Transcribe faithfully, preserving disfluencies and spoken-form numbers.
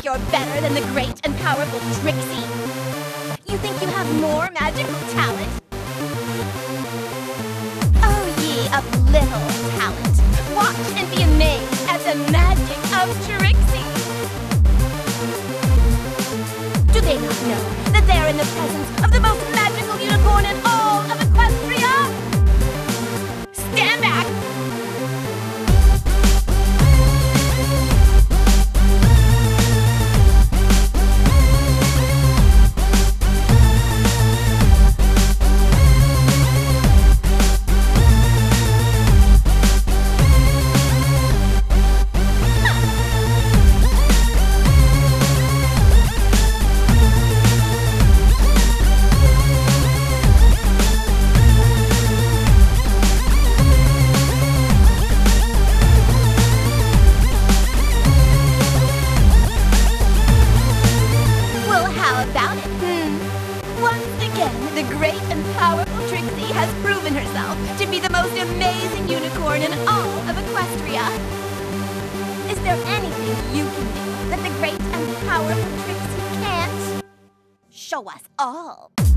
you're better than the great and powerful Trixie? You think you have more magical talent? Oh, ye of little talent, watch and be amazed at the magic of Trixie. Do they not know that they're in the presence of the most magical unicorn in all of Equestria? Stand back! The great and powerful Trixie has proven herself to be the most amazing unicorn in all of Equestria. Is there anything you can do that the great and powerful Trixie can't? Show us all.